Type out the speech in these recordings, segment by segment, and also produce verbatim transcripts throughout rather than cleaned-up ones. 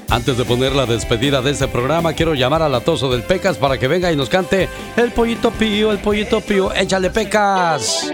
Antes de poner la despedida de este programa, quiero llamar al Atoso del Pecas para que venga y nos cante El Pollito Pío, el Pollito Pío. ¡Échale, Pecas!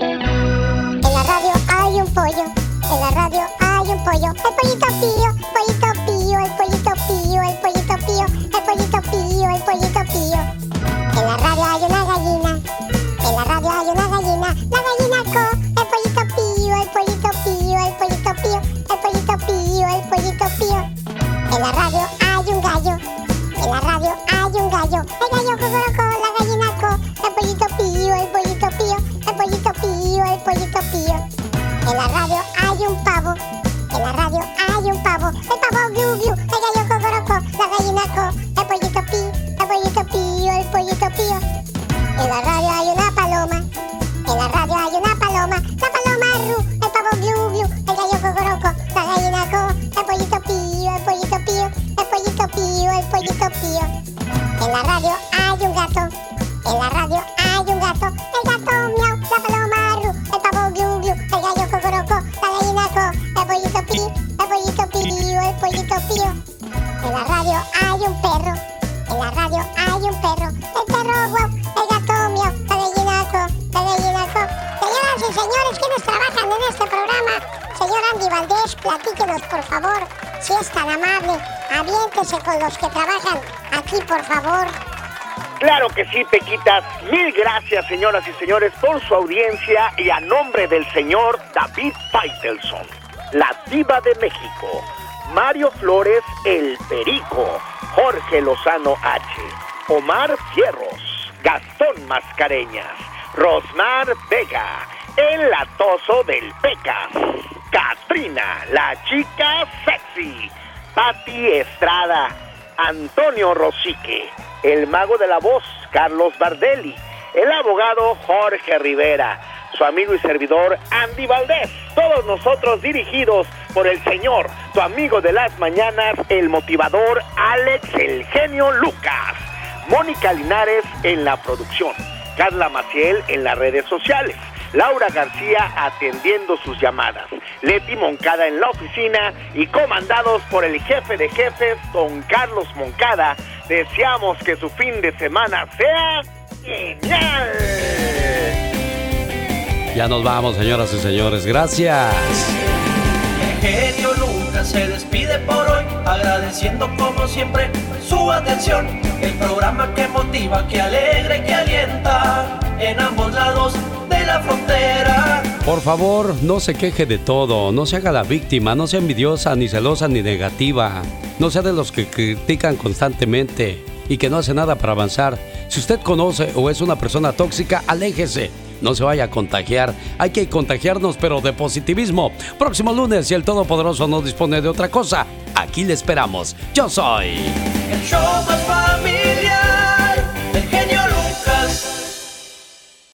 En la radio hay un pollo, en la radio hay un pollo. El Pollito Pío, Pollito Pío, el Pollito Pío, el Pollito Pío, el Pollito Pío, el Pollito Pío. En la radio hay una gallina, en la radio hay una gallina. La gallina co, el Pollito Pío, el Pollito Pío, el Pollito Pío, el Pollito Pío, el Pollito Pío. En la radio hay un gallo, en la radio hay un gallo. El gallo cocorocó, la gallina co, el Pollito Pío, el Pollito Pío, el Pollito Pío, el Pollito Pío. En la radio hay un pavo, en la radio hay un pavo. El pavo glu glu, el gallo cocorocó, la gallina co, el Pollito Pío, el Pollito Pío, el Pollito Pío. En la radio hay una paloma, en la radio hay una paloma. La paloma ru, el pavo glu glu, el gallo cocorocó, la gallina co, el Pollito Pío, el Pollito Pío, el Pollito Pío, el Pollito Pío. En la radio hay un gato, en la radio hay un gato. El gato miau, la paloma ru, el pavo glu glu, el gallo cocorocó, la gallina co, el Pollito Pío, el Pollito Pío, el Pollito Pío. En la radio hay un perro, en la radio hay un perro. El perro guau, el gato miau, la gallina co, la gallina co. Señoras y señores, ¿quiénes trabajan en este programa? Señor Andy Valdés, platíquenos, por favor, si es tan amable. Aviéntese con los que trabajan aquí, por favor. Claro que sí, Pequitas. Mil gracias, señoras y señores, por su audiencia y a nombre del señor David Faitelson, la diva de México, Mario Flores, el Perico, Jorge Lozano H, Omar Fierros, Gastón Mascareñas, Rosmar Vega, el Atoso del Pecas, Katrina, la chica sexy, Pati Estrada, Antonio Rosique, el mago de la voz, Carlos Bardelli, el abogado Jorge Rivera, su amigo y servidor Andy Valdés, todos nosotros dirigidos por el señor, tu amigo de las mañanas, el motivador Alex el Genio Lucas, Mónica Linares en la producción, Carla Maciel en las redes sociales, Laura García atendiendo sus llamadas, Leti Moncada en la oficina y comandados por el jefe de jefes, don Carlos Moncada, deseamos que su fin de semana sea genial. Ya nos vamos, señoras y señores. Gracias. El Genio Lucas se despide por hoy, agradeciendo como siempre su atención. El programa que motiva, que alegra y que alienta en ambos lados de la frontera. Por favor, no se queje de todo, no se haga la víctima, no sea envidiosa, ni celosa, ni negativa. No sea de los que critican constantemente y que no hace nada para avanzar. Si usted conoce o es una persona tóxica, aléjese. No se vaya a contagiar. Hay que contagiarnos, pero de positivismo. Próximo lunes, si el Todopoderoso no dispone de otra cosa, aquí le esperamos. Yo soy el show más familiar.